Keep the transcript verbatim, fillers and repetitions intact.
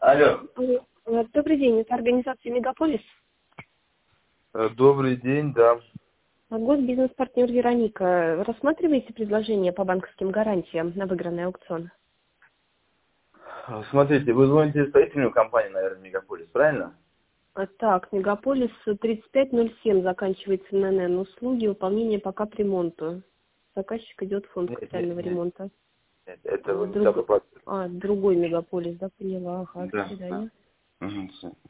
Алло. Алло. Добрый день, это организация «Мегаполис». Э, Добрый день, да. Госбизнес-партнер Вероника. Рассматриваете предложение по банковским гарантиям на выигранный аукцион? Смотрите, вы звоните в строительную компанию, наверное, Мегаполис, правильно? А, Так, «Мегаполис» тридцать пять ноль семь заканчивается на эн. Услуги выполнения по капремонту. Заказчик идет в фонд Нет, нет, капитального нет. ремонта. нет это А, вы не так друг... попали. а, другой «Мегаполис», да, поняла. Ага, до Да, да. свидания. Угу, всё.